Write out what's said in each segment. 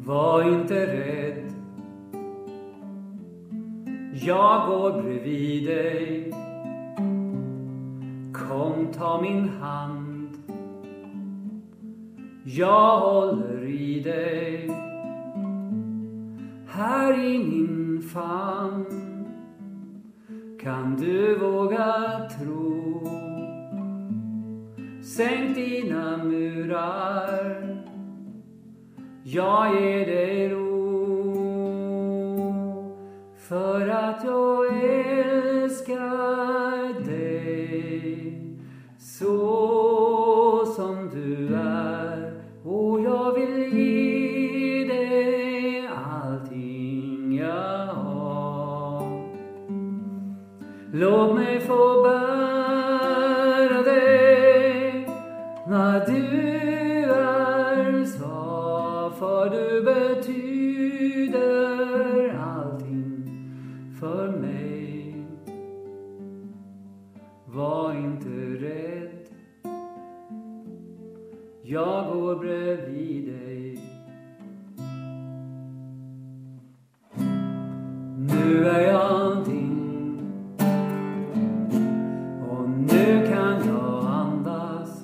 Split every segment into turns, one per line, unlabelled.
Var inte rädd. Jag går bredvid dig. Kom, ta min hand. Jag håller i dig. Här i min famn kan du våga tro. Sänk dina murar. Jag ger dig ro. För att jag älskar dig så som du är. Och jag vill ge dig allting jag har. Låt mig få bära dig när du är svag. För du betyder allting för mig. Var inte rädd. Jag går bredvid dig. Nu är jag din. Och nu kan jag andas.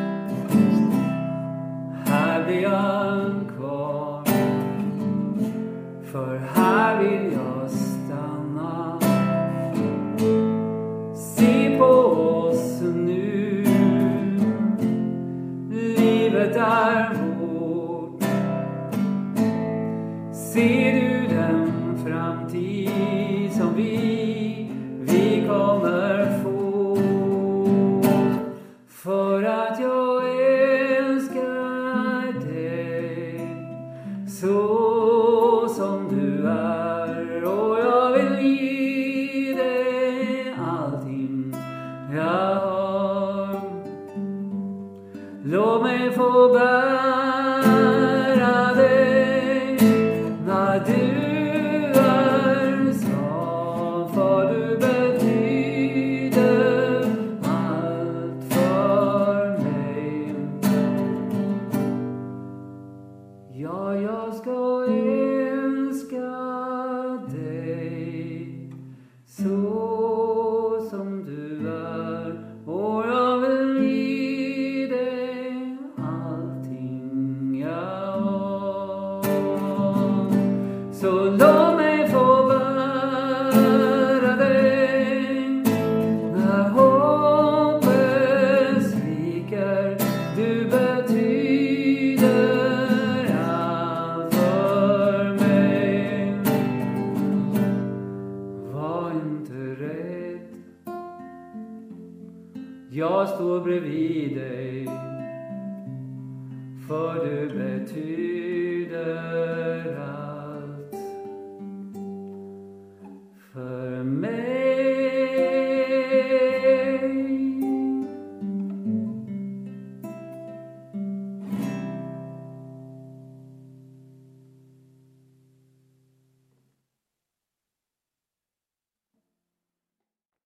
Här blir jag kvar. För här vill jag stanna. Se på oss nu. Livet är vårt. Ser du den framtid som vi kommer få? För att jag älskar dig så som du är. Och jag vill ge dig allting jag har. Låt mig få bära dig när du är svag. För du betyder allt för mig. Ja, jag ska älska dig så som du är. Och jag vill ge dig allting jag har. Så låt mig få bära dig när hoppet sviker. Du betyder allt för mig. Var inte rädd. Jag står bredvid dig. För du betyder